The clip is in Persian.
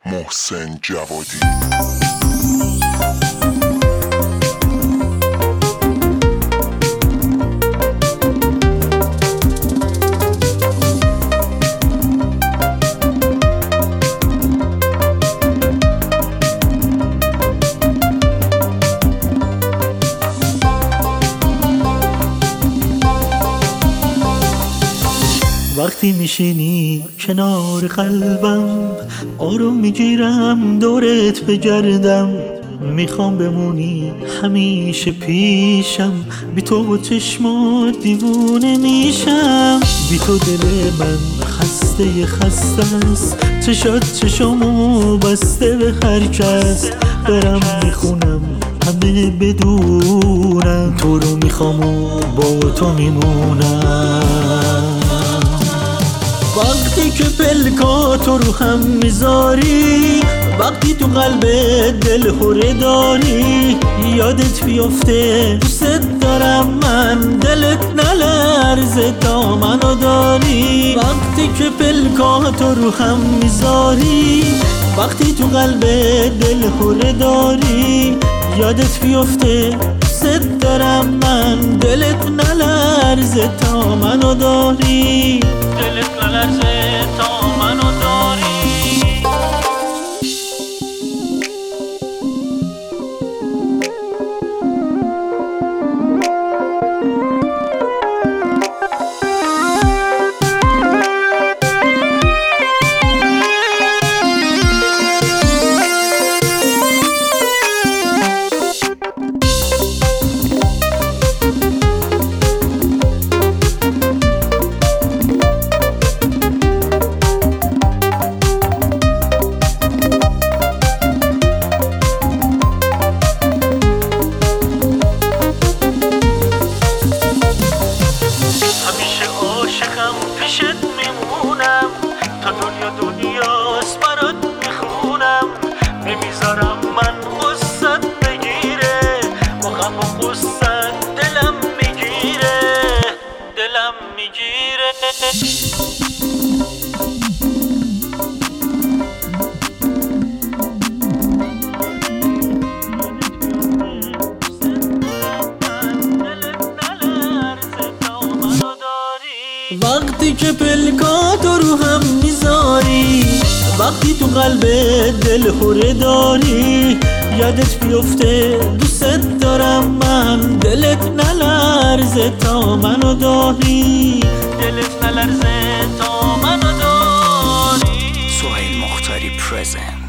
محسن جوادی. وقتی میشینی کنار قلبم آروم میگیرم دورت بگردم، میخوام بمونی همیشه پیشم، بی تو و چشمات دیوونه میشم، بی تو دل من خسته است، چشات چشامو بسته به هر کس، برم میخونم همه بدونم تو رو میخوام و با تو میمونم. وقتی که پلکاتو رو هم میذاری، وقتی تو قلب دل هره داری، یادت بیفته دوست دارم من، دلت نلرزه تا منو داری. وقتی که پلکاتو رو هم میذاری، وقتی تو قلب دل هره داری، یادت بیفته دوست دارم من، دلت نلرزه تا منو داری، دلت نلرزه تا منو داری. پیشت میمونم تا دنیاست برات میخونم، نمیذارم من غصت بگیره، با غم و غصت دلم میگیره. وقتی که پلکاتو رو هم میذاری، وقتی تو قلب دل هره داری، یادت بیفته دوست دارم من، دلت نلرزه تا منو داری، دلت نلرزه تا منو داری. سهیل مختاری پرزنت.